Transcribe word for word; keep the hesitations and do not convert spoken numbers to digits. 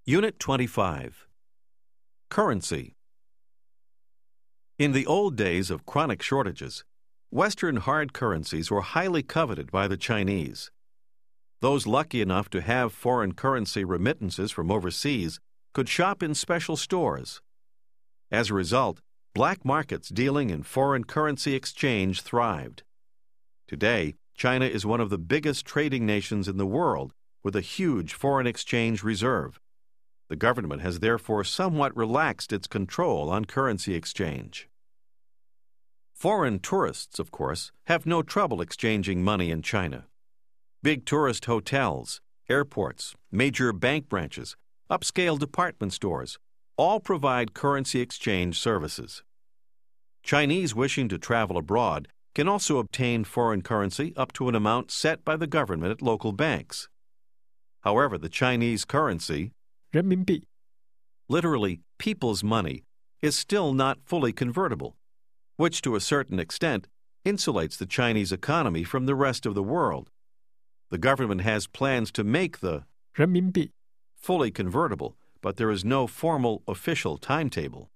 Unit twenty-five. Currency. In the old days of chronic shortages, Western hard currencies were highly coveted by the Chinese. Those lucky enough to have foreign currency remittances from overseas could shop in special stores. As a result, black markets dealing in foreign currency exchange thrived. Today, China is one of the biggest trading nations in the world with a huge foreign exchange reserve. The government has therefore somewhat relaxed its control on currency exchange. Foreign tourists, of course, have no trouble exchanging money in China. Big tourist hotels, airports, major bank branches, upscale department stores all provide currency exchange services. Chinese wishing to travel abroad can also obtain foreign currency up to an amount set by the government at local banks. However, the Chinese currency, 人民币 literally people's money, is still not fully convertible, which to a certain extent insulates the Chinese economy from the rest of the world. The government has plans to make the 人民币 fully convertible, but there is no formal official timetable.